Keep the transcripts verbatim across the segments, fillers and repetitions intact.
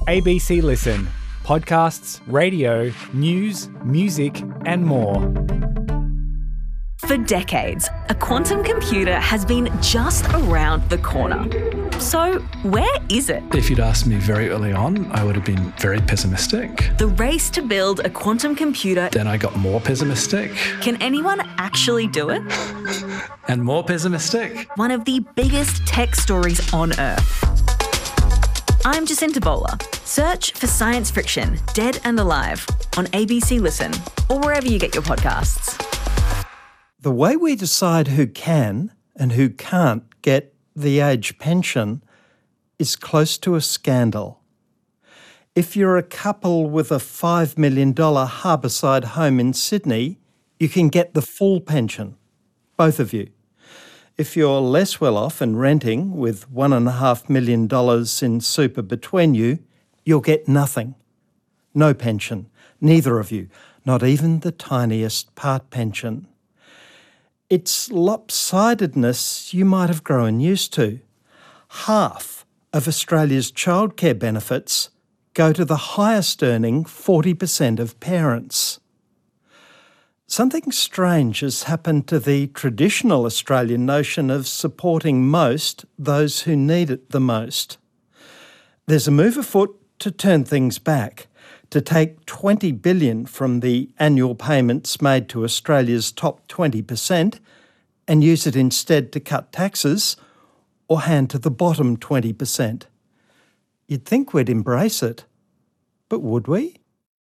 A B C Listen. Podcasts, radio, news, music and more. For decades, a quantum computer has been just around the corner. So, where is it? If you'd asked me very early on, I would have been very pessimistic. The race to build a quantum computer. Then I got more pessimistic. Can anyone actually do it? And more pessimistic. One of the biggest tech stories on Earth. I'm Jacinta Bowler. Search for Science Friction, Dead and Alive on A B C Listen or wherever you get your podcasts. The way we decide who can and who can't get the age pension is close to a scandal. If you're a couple with a five million dollars harbourside home in Sydney, you can get the full pension, both of you. If you're less well off and renting with one and a half million dollars in super between you, you'll get nothing. No pension, neither of you, not even the tiniest part pension. It's lopsidedness you might have grown used to. Half of Australia's childcare benefits go to the highest earning forty percent of parents. Something strange has happened to the traditional Australian notion of supporting most those who need it the most. There's a move afoot to turn things back, to take twenty billion dollars from the annual payments made to Australia's top twenty percent and use it instead to cut taxes or hand to the bottom twenty percent. You'd think we'd embrace it, but would we?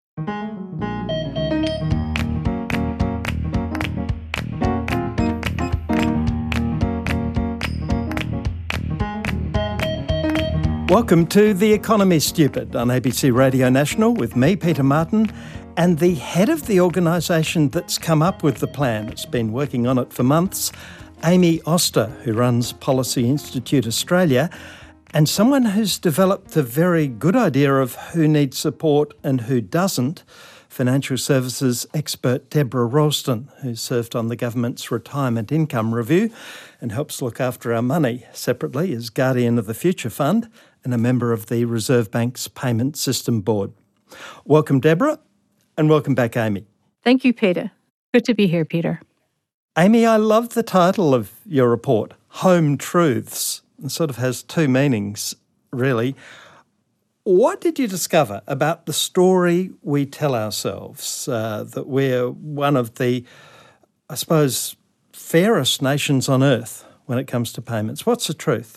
Welcome to The Economy Stupid on A B C Radio National with me, Peter Martin, and the head of the organisation that's come up with the plan. It's been working on it for months, Amy Oster, who runs Policy Institute Australia, and someone who's developed a very good idea of who needs support and who doesn't, financial services expert Deborah Ralston, who served on the government's Retirement Income Review and helps look after our money separately as Guardian of the Future Fund and a member of the Reserve Bank's Payment System Board. Welcome, Deborah, and welcome back, Amy. Thank you, Peter. Good to be here, Peter. Amy, I love the title of your report, Home Truths. It sort of has two meanings, really. What did you discover about the story we tell ourselves, uh, that we're one of the, I suppose, fairest nations on earth when it comes to payments? What's the truth?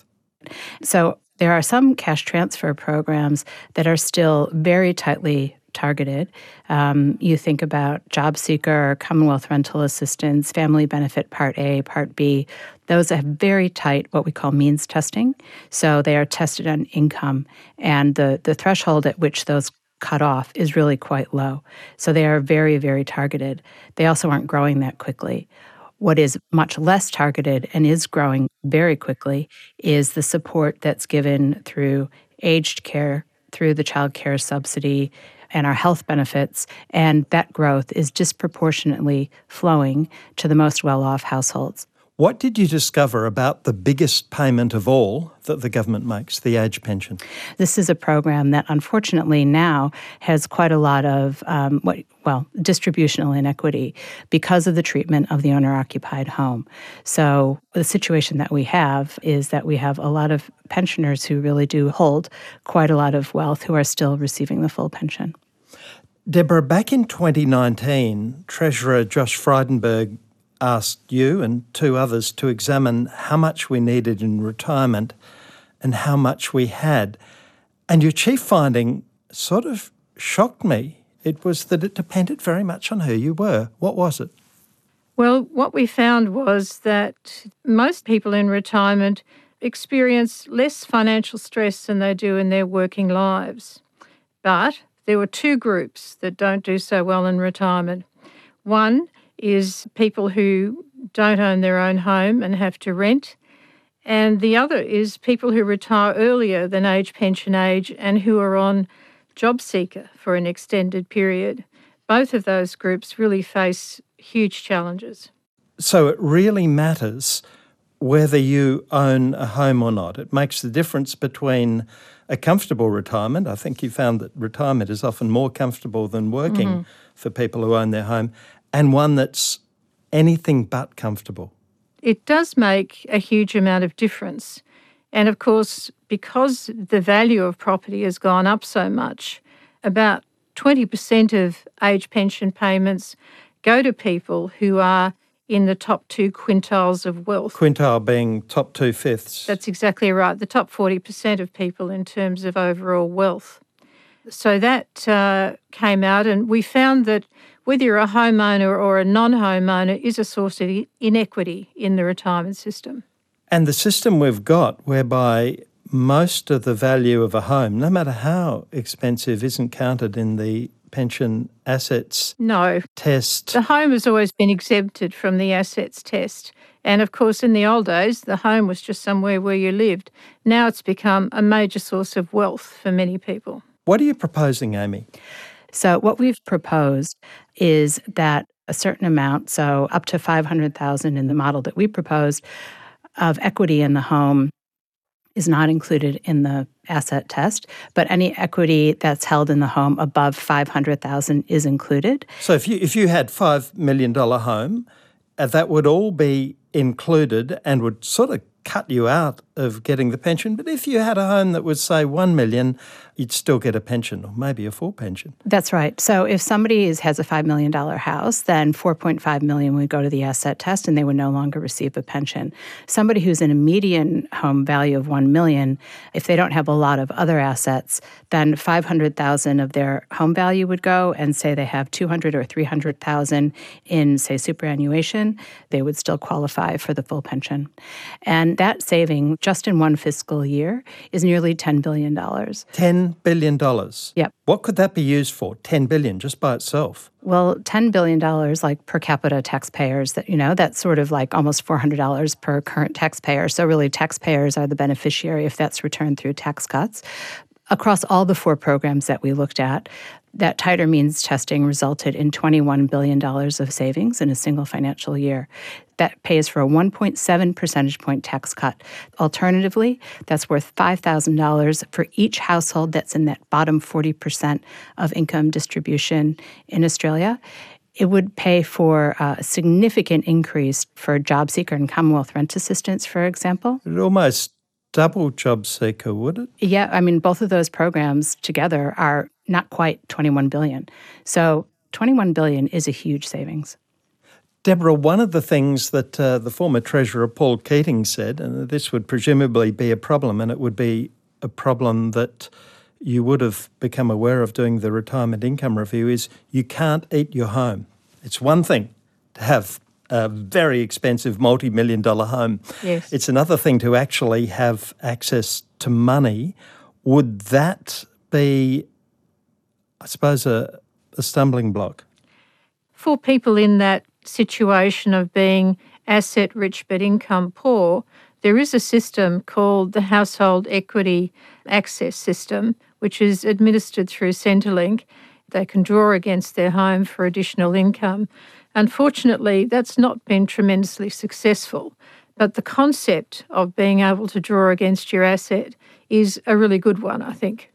So there are some cash transfer programs that are still very tightly targeted. Um, you think about Job Seeker, Commonwealth Rental Assistance, Family Benefit Part A, Part B. Those have very tight what we call means testing. So they are tested on income, and the, the threshold at which those cut off is really quite low. So they are very, very targeted. They also aren't growing that quickly. What is much less targeted and is growing very quickly is the support that's given through aged care, through the child care subsidy, and our health benefits, and that growth is disproportionately flowing to the most well-off households. What did you discover about the biggest payment of all that the government makes, the age pension? This is a program that unfortunately now has quite a lot of, um, what, well, distributional inequity because of the treatment of the owner-occupied home. So the situation that we have is that we have a lot of pensioners who really do hold quite a lot of wealth who are still receiving the full pension. Deborah, back in twenty nineteen, Treasurer Josh Frydenberg asked you and two others to examine how much we needed in retirement and how much we had. And your chief finding sort of shocked me. It was that it depended very much on who you were. What was it? Well, what we found was that most people in retirement experience less financial stress than they do in their working lives. But there were two groups that don't do so well in retirement. One is people who don't own their own home and have to rent. And the other is people who retire earlier than age pension age and who are on job seeker for an extended period. Both of those groups really face huge challenges. So it really matters whether you own a home or not. It makes the difference between a comfortable retirement. I think you found that retirement is often more comfortable than working mm-hmm. for people who own their home, and one that's anything but comfortable. It does make a huge amount of difference. And of course, because the value of property has gone up so much, about twenty percent of age pension payments go to people who are in the top two quintiles of wealth. Quintile being top two-fifths. That's exactly right, the top forty percent of people in terms of overall wealth. So that uh, came out, and we found that whether you're a homeowner or a non-homeowner is a source of inequity in the retirement system. And the system we've got whereby most of the value of a home, no matter how expensive, isn't counted in the pension assets no. test. The home has always been exempted from the assets test. And of course, in the old days, the home was just somewhere where you lived. Now it's become a major source of wealth for many people. What are you proposing, Amy? So what we've proposed is that a certain amount, so up to five hundred thousand dollars in the model that we proposed, of equity in the home is not included in the asset test, but any equity that's held in the home above five hundred thousand dollars is included. So if you if you had five million dollars home, uh, that would all be included and would sort of cut you out of getting the pension. But if you had a home that was, say, one million dollars, you'd still get a pension, or maybe a full pension. That's right. So if somebody is, has a five million dollars house, then four point five million dollars would go to the asset test and they would no longer receive a pension. Somebody who's in a median home value of one million dollars, if they don't have a lot of other assets, then five hundred thousand dollars of their home value would go, and say they have two hundred thousand dollars or three hundred thousand dollars in, say, superannuation, they would still qualify for the full pension. And that saving, just in one fiscal year, is nearly ten billion dollars. ten billion dollars? Yep. What could that be used for? ten billion dollars just by itself? Well, ten billion dollars, like per capita taxpayers, that you know, that's sort of like almost four hundred dollars per current taxpayer. So really, taxpayers are the beneficiary if that's returned through tax cuts. Across all the four programs that we looked at, that tighter means testing resulted in twenty-one billion dollars of savings in a single financial year. That pays for a one point seven percentage point tax cut. Alternatively, that's worth five thousand dollars for each household that's in that bottom forty percent of income distribution in Australia. It would pay for a significant increase for job seeker and Commonwealth rent assistance, for example. It almost double job seeker, would it? Yeah, I mean, both of those programs together are not quite twenty-one billion dollars. So twenty-one billion dollars is a huge savings. Deborah, one of the things that uh, the former Treasurer Paul Keating said, and this would presumably be a problem, and it would be a problem that you would have become aware of doing the retirement income review, is you can't eat your home. It's one thing to have a very expensive multi-million dollar home. Yes. It's another thing to actually have access to money. Would that be, I suppose, a, a stumbling block? For people in that situation of being asset rich but income poor, there is a system called the Household Equity Access System, which is administered through Centrelink. They can draw against their home for additional income. Unfortunately, that's not been tremendously successful, but the concept of being able to draw against your asset is a really good one, I think.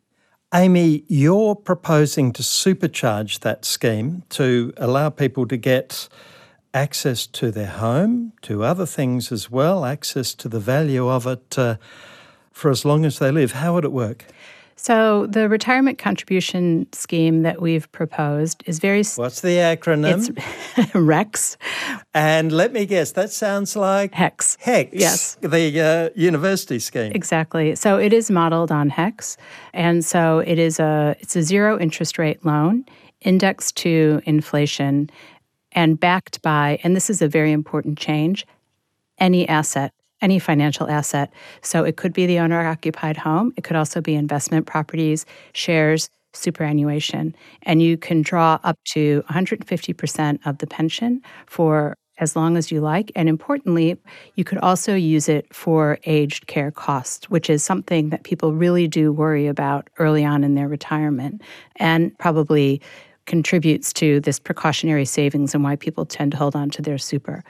Amy, you're proposing to supercharge that scheme to allow people to get access to their home, to other things as well, access to the value of it uh, for as long as they live. How would it work? So the retirement contribution scheme that we've proposed is very... What's the acronym? It's REX. And let me guess, that sounds like... HEX. HEX. Yes. The uh, university scheme. Exactly. So it is modeled on HEX. And so it is a it's a zero interest rate loan indexed to inflation and backed by, and this is a very important change, any asset. Any financial asset. So it could be the owner-occupied home. It could also be investment properties, shares, superannuation. And you can draw up to one hundred fifty percent of the pension for as long as you like. And importantly, you could also use it for aged care costs, which is something that people really do worry about early on in their retirement and probably contributes to this precautionary savings and why people tend to hold on to their super.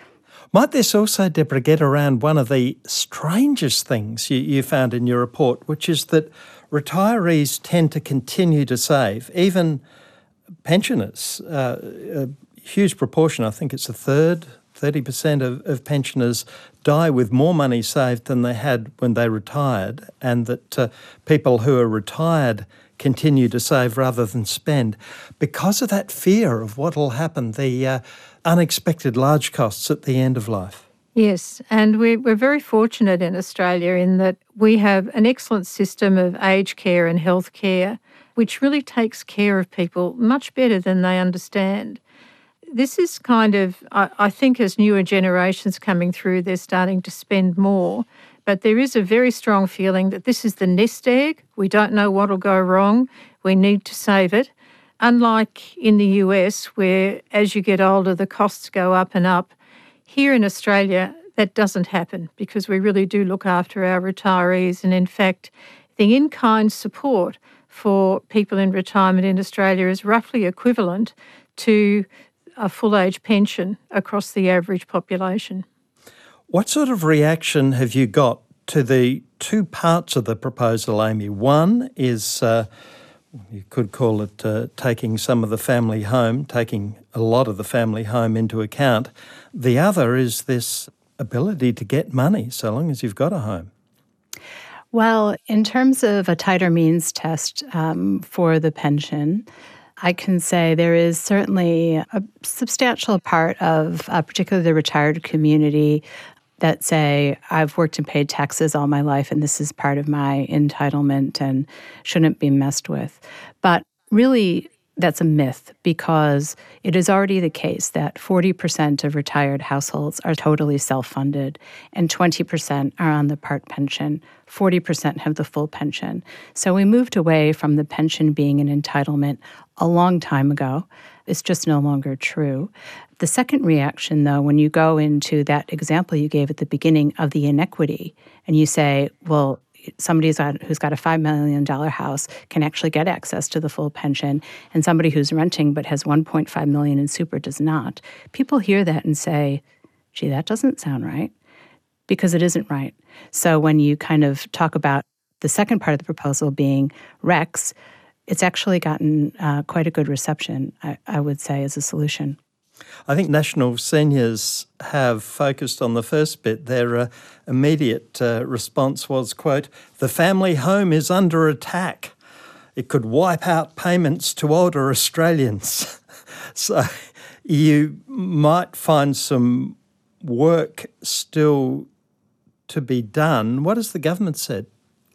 Might this also, Deborah, get around one of the strangest things you, you found in your report, which is that retirees tend to continue to save, even pensioners, uh, a huge proportion, I think it's a third, thirty percent of, of pensioners die with more money saved than they had when they retired, and that uh, people who are retired continue to save rather than spend because of that fear of what will happen, the uh, unexpected large costs at the end of life. Yes, and we're, we're very fortunate in Australia in that we have an excellent system of aged care and health care, which really takes care of people much better than they understand. This is kind of, I, I think as newer generations coming through, they're starting to spend more, but there is a very strong feeling that this is the nest egg. We don't know what will go wrong. We need to save it. Unlike in the U S, where as you get older, the costs go up and up, here in Australia, that doesn't happen because we really do look after our retirees. And in fact, the in-kind support for people in retirement in Australia is roughly equivalent to a full-age pension across the average population. What sort of reaction have you got to the two parts of the proposal, Amy? One is, uh, you could call it uh, taking some of the family home, taking a lot of the family home into account. The other is this ability to get money so long as you've got a home. Well, in terms of a tighter means test um, for the pension, I can say there is certainly a substantial part of uh, particularly the retired community that say, I've worked and paid taxes all my life and this is part of my entitlement and shouldn't be messed with. But really, that's a myth because it is already the case that forty percent of retired households are totally self-funded and twenty percent are on the part pension. forty percent have the full pension. So we moved away from the pension being an entitlement a long time ago. It's just no longer true. The second reaction, though, when you go into that example you gave at the beginning of the inequity and you say, well, somebody who's got, who's got a five million dollars house can actually get access to the full pension, and somebody who's renting but has one point five million dollars in super does not. People hear that and say, gee, that doesn't sound right, because it isn't right. So when you kind of talk about the second part of the proposal being REX, it's actually gotten uh, quite a good reception, I, I would say, as a solution. I think National Seniors have focused on the first bit. Their uh, immediate uh, response was, quote, "The family home is under attack. It could wipe out payments to older Australians." So you might find some work still to be done. What has the government said?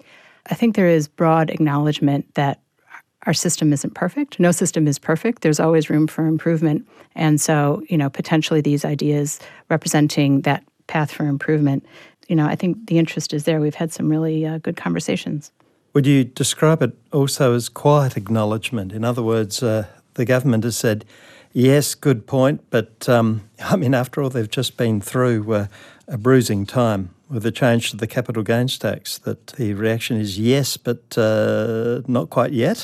I think there is broad acknowledgement that our system isn't perfect. No system is perfect. There's always room for improvement. And so, you know, potentially these ideas representing that path for improvement, you know, I think the interest is there. We've had some really uh, good conversations. Would you describe it also as quiet acknowledgement? In other words, uh, the government has said, yes, good point, but um, I mean, after all, they've just been through uh, a bruising time with the change to the capital gains tax, that the reaction is yes, but uh, not quite yet?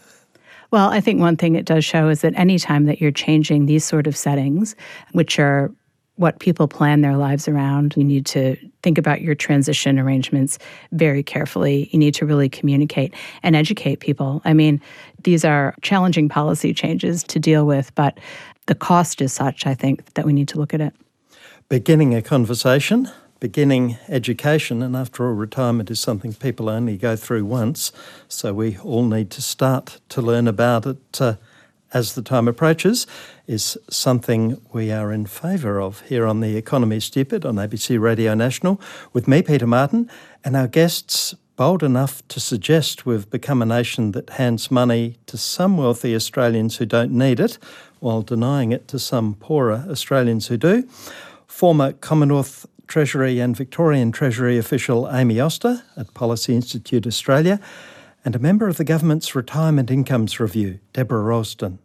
Well, I think one thing it does show is that any time that you're changing these sort of settings, which are what people plan their lives around, you need to think about your transition arrangements very carefully. You need to really communicate and educate people. I mean, these are challenging policy changes to deal with, but the cost is such, I think, that we need to look at it. Beginning a conversation, beginning education, and after all, retirement is something people only go through once, so we all need to start to learn about it uh, as the time approaches, is something we are in favour of here on The Economy Stupid on A B C Radio National, with me, Peter Martin, and our guests bold enough to suggest we've become a nation that hands money to some wealthy Australians who don't need it, while denying it to some poorer Australians who do. Former Commonwealth Treasury and Victorian Treasury official Amy Oster at Policy Institute Australia, and a member of the government's Retirement Incomes Review, Deborah Ralston.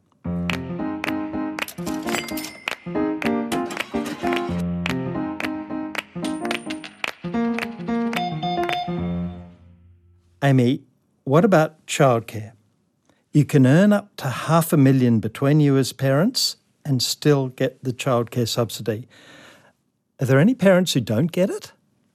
Amy, what about childcare? You can earn up to half a million between you as parents and still get the childcare subsidy. Are there any parents who don't get it?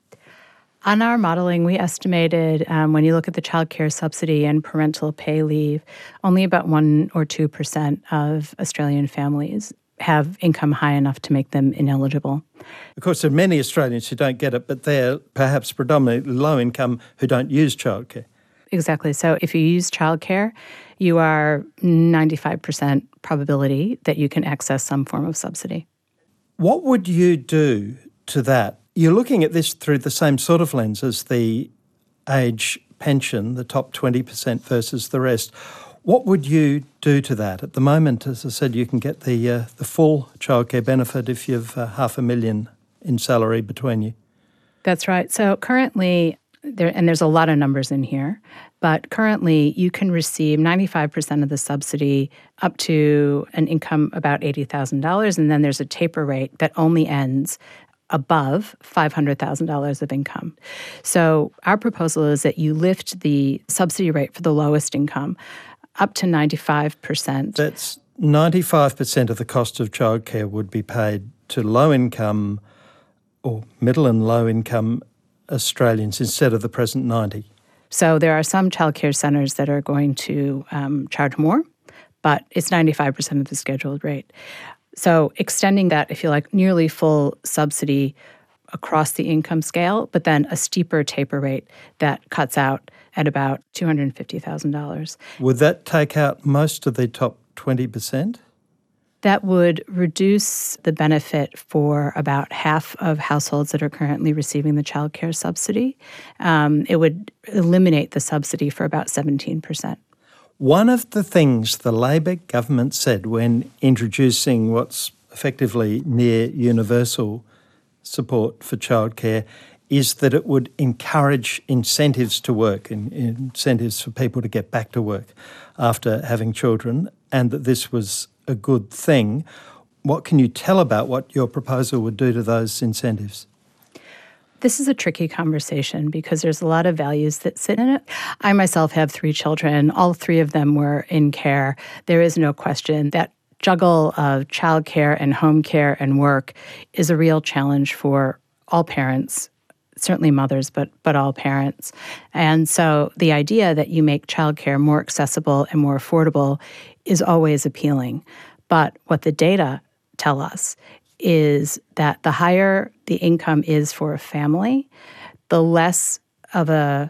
On our modeling, we estimated um, when you look at the child care subsidy and parental pay leave, only about one or two percent of Australian families have income high enough to make them ineligible. Of course, there are many Australians who don't get it, but they're perhaps predominantly low income who don't use childcare. Exactly. So if you use childcare, you are ninety-five percent probability that you can access some form of subsidy. What would you do to that? You're looking at this through the same sort of lens as the age pension, the top twenty percent versus the rest. What would you do to that? At the moment, as I said, you can get the uh, the full childcare benefit if you've uh, half a million in salary between you. That's right. So currently, there and there's a lot of numbers in here, but currently you can receive ninety-five percent of the subsidy up to an income about eighty thousand dollars, and then there's a taper rate that only ends above five hundred thousand dollars of income. So our proposal is that you lift the subsidy rate for the lowest income up to ninety-five percent. That's ninety-five percent of the cost of childcare would be paid to low-income or middle and low-income Australians instead of the present ninety. So there are some childcare centres that are going to um, charge more, but it's ninety-five percent of the scheduled rate. So extending that, if you like, nearly full subsidy across the income scale, but then a steeper taper rate that cuts out at about two hundred fifty thousand dollars. Would that take out most of the top twenty percent? That would reduce the benefit for about half of households that are currently receiving the child care subsidy. Um, it would eliminate the subsidy for about seventeen percent. One of the things the Labor government said when introducing what's effectively near universal support for childcare is that it would encourage incentives to work, in, incentives for people to get back to work after having children, and that this was a good thing. What can you tell about what your proposal would do to those incentives? This is a tricky conversation because there's a lot of values that sit in it. I myself have three children. All three of them were in care. There is no question that juggle of childcare and home care and work is a real challenge for all parents, certainly mothers, but but all parents. And so the idea that you make childcare more accessible and more affordable is always appealing. But what the data tell us is that the higher the income is for a family, the less of a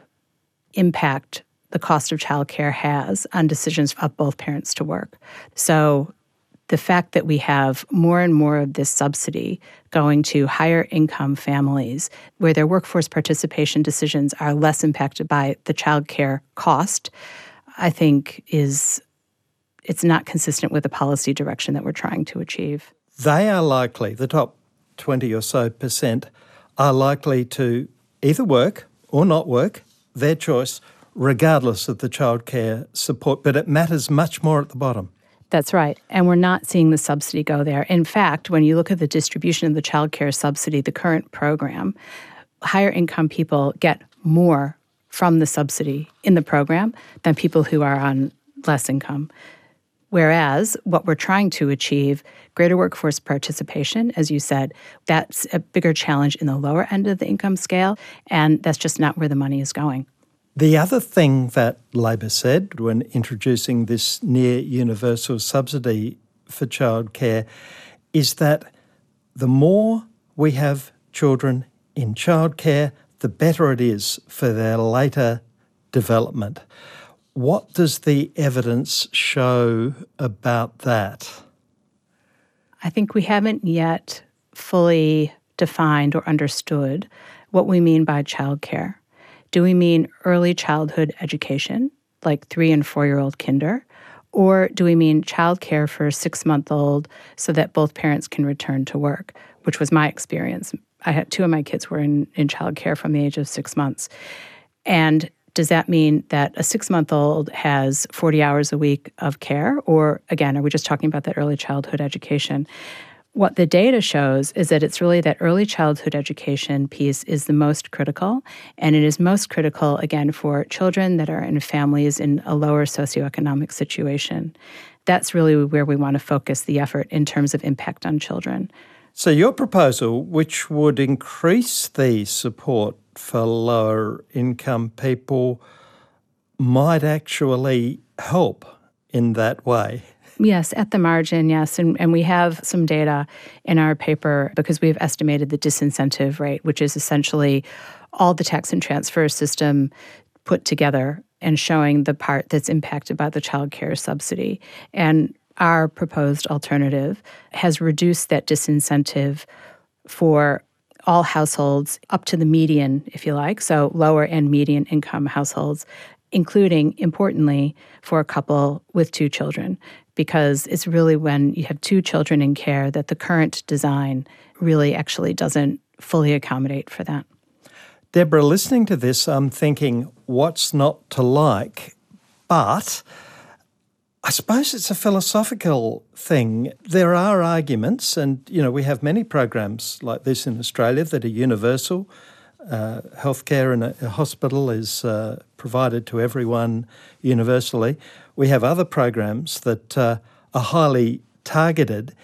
impact the cost of childcare has on decisions of both parents to work. So the fact that we have more and more of this subsidy going to higher income families where their workforce participation decisions are less impacted by the childcare cost, I think is it's not consistent with the policy direction that we're trying to achieve. They are likely, the top twenty or so percent, are likely to either work or not work, their choice, regardless of the childcare support. But it matters much more at the bottom. That's right. And we're not seeing the subsidy go there. In fact, when you look at the distribution of the childcare subsidy, the current program, higher income people get more from the subsidy in the program than people who are on less income. Whereas what we're trying to achieve, greater workforce participation, as you said, that's a bigger challenge in the lower end of the income scale, and that's just not where the money is going. The other thing that Labor said when introducing this near universal subsidy for childcare is that the more we have children in childcare, the better it is for their later development. What does the evidence show about that? I think we haven't yet fully defined or understood what we mean by childcare. Do we mean early childhood education, like three- and four-year-old kinder? Or do we mean childcare for a six-month-old so that both parents can return to work, which was my experience. I had two of my kids were in, in childcare from the age of six months. And does that mean that a six-month-old has forty hours a week of care? Or, again, are we just talking about that early childhood education? What the data shows is that it's really that early childhood education piece is the most critical, and it is most critical, again, for children that are in families in a lower socioeconomic situation. That's really where we want to focus the effort in terms of impact on children. So your proposal, which would increase the support for lower income people, might actually help in that way. Yes, at the margin, yes. And, and we have some data in our paper because we've estimated the disincentive rate, which is essentially all the tax and transfer system put together and showing the part that's impacted by the child care subsidy. And our proposed alternative has reduced that disincentive for all households up to the median, if you like, so lower and median income households, including, importantly, for a couple with two children, because it's really when you have two children in care that the current design really actually doesn't fully accommodate for that. Deborah, listening to this, I'm thinking, what's not to like? But I suppose it's a philosophical thing. There are arguments, and, you know, we have many programs like this in Australia that are universal. Uh, healthcare in a, a hospital is uh, provided to everyone universally. We have other programs that uh, are highly targeted.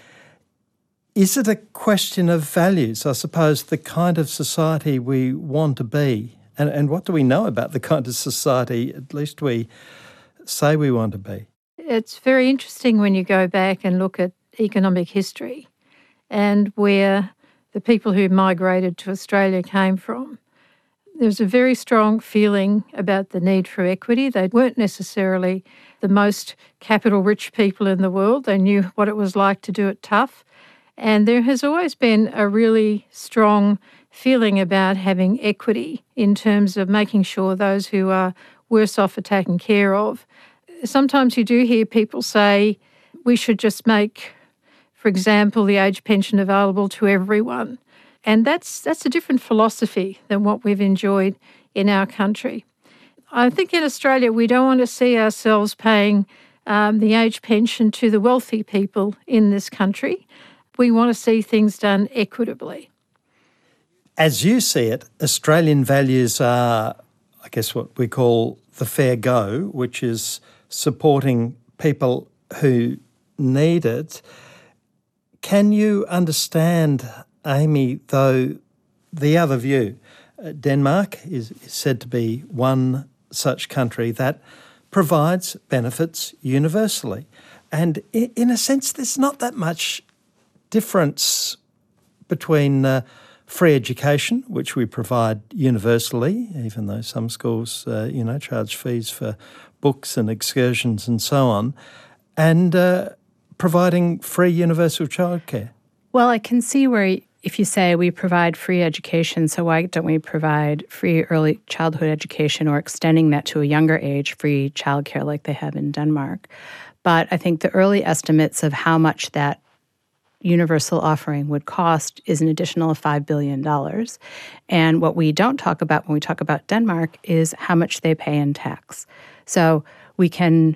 Is it a question of values, I suppose, the kind of society we want to be? And, and what do we know about the kind of society, at least we say we want to be? It's very interesting when you go back and look at economic history and where the people who migrated to Australia came from. There was a very strong feeling about the need for equity. They weren't necessarily the most capital-rich people in the world. They knew what it was like to do it tough. And there has always been a really strong feeling about having equity in terms of making sure those who are worse off are taken care of. Sometimes you do hear people say we should just make, for example, the age pension available to everyone. And that's that's a different philosophy than what we've enjoyed in our country. I think in Australia we don't want to see ourselves paying um, the age pension to the wealthy people in this country. We want to see things done equitably. As you see it, Australian values are, I guess, what we call the fair go, which is supporting people who need it. Can you understand, Amy, though, the other view? Uh, Denmark is, is said to be one such country that provides benefits universally. And in, in a sense, there's not that much difference between uh, free education, which we provide universally, even though some schools, uh, you know, charge fees for books and excursions and so on, and uh, providing free universal childcare. Well, I can see where if you say we provide free education, so why don't we provide free early childhood education or extending that to a younger age, free childcare like they have in Denmark? But I think the early estimates of how much that universal offering would cost is an additional five billion dollars. And what we don't talk about when we talk about Denmark is how much they pay in tax. So we can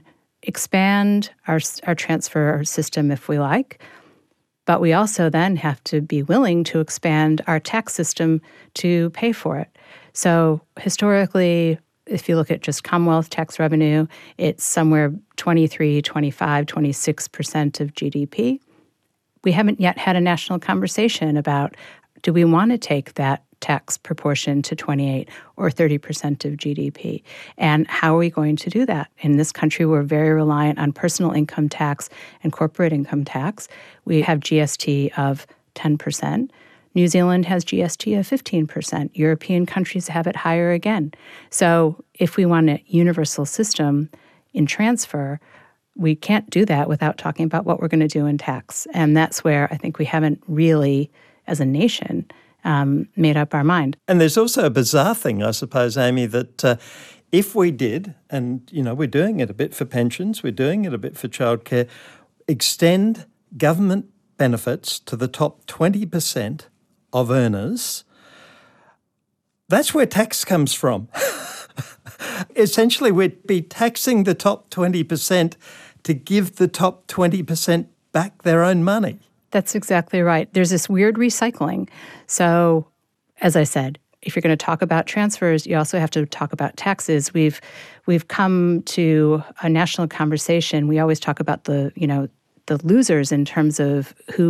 expand our, our transfer system if we like, but we also then have to be willing to expand our tax system to pay for it. So historically, if you look at just Commonwealth tax revenue, it's somewhere twenty-three, twenty-five, twenty-six percent of G D P. We haven't yet had a national conversation about, do we want to take that tax proportion to twenty-eight or thirty percent of G D P? And how are we going to do that? In this country, we're very reliant on personal income tax and corporate income tax. We have G S T of ten percent. New Zealand has G S T of fifteen percent. European countries have it higher again. So if we want a universal system in transfer, we can't do that without talking about what we're going to do in tax. And that's where I think we haven't really, as a nation, um, made up our mind. And there's also a bizarre thing, I suppose, Amy, that uh, if we did, and, you know, we're doing it a bit for pensions, we're doing it a bit for childcare, extend government benefits to the top twenty percent of earners, that's where tax comes from. Essentially, we'd be taxing the top twenty percent to give the top twenty percent back their own money. That's exactly right. There's this weird recycling. So, as I said, if you're going to talk about transfers, you also have to talk about taxes. We've we've come to a national conversation. We always talk about the, you know, the losers in terms of who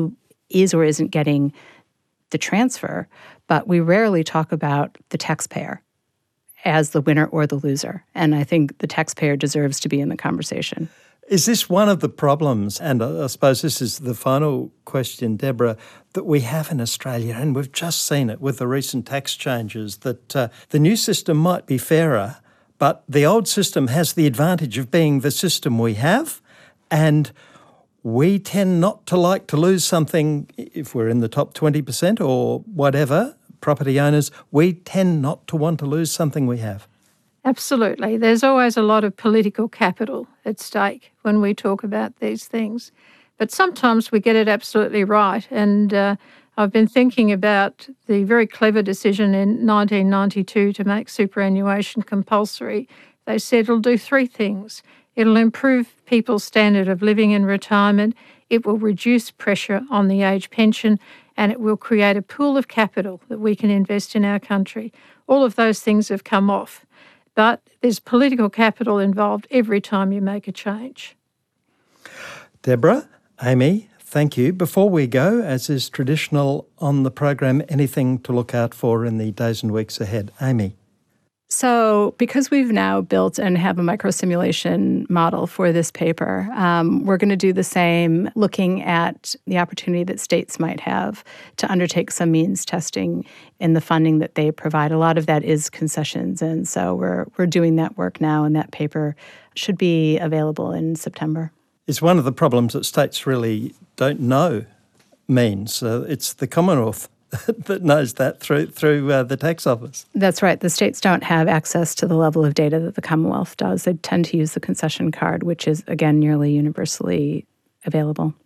is or isn't getting the transfer, but we rarely talk about the taxpayer as the winner or the loser. And I think the taxpayer deserves to be in the conversation. Is this one of the problems, and I suppose this is the final question, Deborah, that we have in Australia, and we've just seen it with the recent tax changes, that uh, the new system might be fairer, but the old system has the advantage of being the system we have, and we tend not to like to lose something if we're in the top twenty percent or whatever, property owners, we tend not to want to lose something we have. Absolutely. There's always a lot of political capital at stake when we talk about these things. But sometimes we get it absolutely right. And uh, I've been thinking about the very clever decision in nineteen ninety-two to make superannuation compulsory. They said it'll do three things. It'll improve people's standard of living in retirement, it will reduce pressure on the age pension, and it will create a pool of capital that we can invest in our country. All of those things have come off. But there's political capital involved every time you make a change. Deborah, Amy, thank you. Before we go, as is traditional on the program, anything to look out for in the days and weeks ahead? Amy. So because we've now built and have a microsimulation model for this paper, um, we're going to do the same, looking at the opportunity that states might have to undertake some means testing in the funding that they provide. A lot of that is concessions, and so we're we're doing that work now, and that paper should be available in September. It's one of the problems that states really don't know means. Uh, it's the Commonwealth that knows that through through uh, the tax office. That's right. The states don't have access to the level of data that the Commonwealth does. They tend to use the concession card, which is, again, nearly universally available.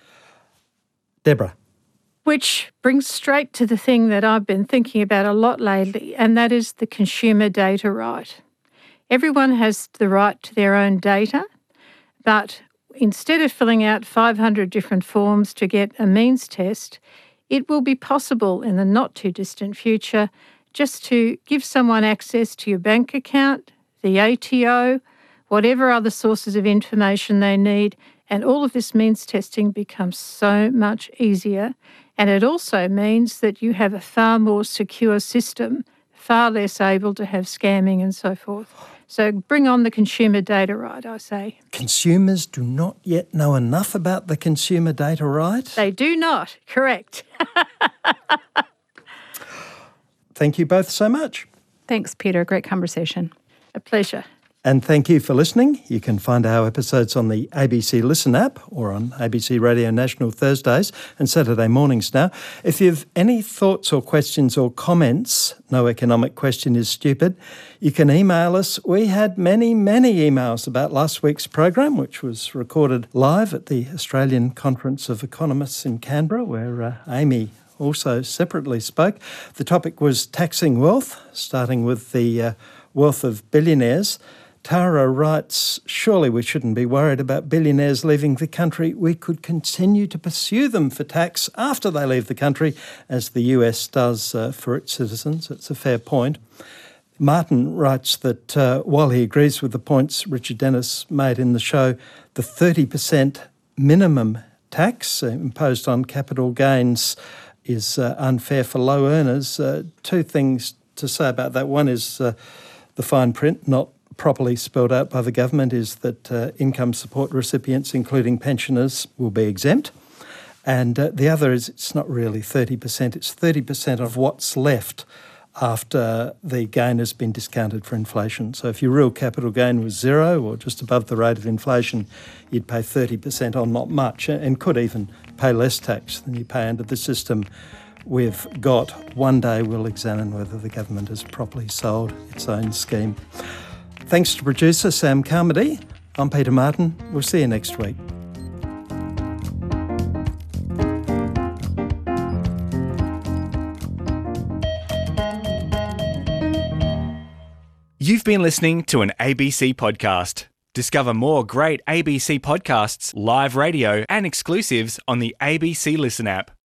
Deborah. Which brings straight to the thing that I've been thinking about a lot lately, and that is the consumer data right. Everyone has the right to their own data, but instead of filling out five hundred different forms to get a means test, it will be possible in the not-too-distant future just to give someone access to your bank account, the A T O, whatever other sources of information they need, and all of this means testing becomes so much easier. And it also means that you have a far more secure system, far less able to have scamming and so forth. So bring on the consumer data right, I say. Consumers do not yet know enough about the consumer data right? They do not, correct. Thank you both so much. Thanks, Peter. Great conversation. A pleasure. And thank you for listening. You can find our episodes on the A B C Listen app or on A B C Radio National Thursdays and Saturday mornings now. If you've any thoughts or questions or comments, no economic question is stupid, you can email us. We had many, many emails about last week's program, which was recorded live at the Australian Conference of Economists in Canberra, where uh, Amy also separately spoke. The topic was taxing wealth, starting with the uh, wealth of billionaires. Tara writes, surely we shouldn't be worried about billionaires leaving the country. We could continue to pursue them for tax after they leave the country, as the U S does uh, for its citizens. It's a fair point. Martin writes that uh, while he agrees with the points Richard Dennis made in the show, the thirty percent minimum tax uh, imposed on capital gains is uh, unfair for low earners. Uh, two things to say about that. One is uh, the fine print, not properly spelled out by the government, is that uh, income support recipients, including pensioners, will be exempt. And uh, the other is it's not really thirty percent, it's thirty percent of what's left after the gain has been discounted for inflation. So if your real capital gain was zero or just above the rate of inflation, you'd pay thirty percent on not much and could even pay less tax than you pay under the system we've got. One day we'll examine whether the government has properly sold its own scheme. Thanks to producer Sam Carmody. I'm Peter Martin. We'll see you next week. You've been listening to an A B C podcast. Discover more great A B C podcasts, live radio, and exclusives on the A B C Listen app.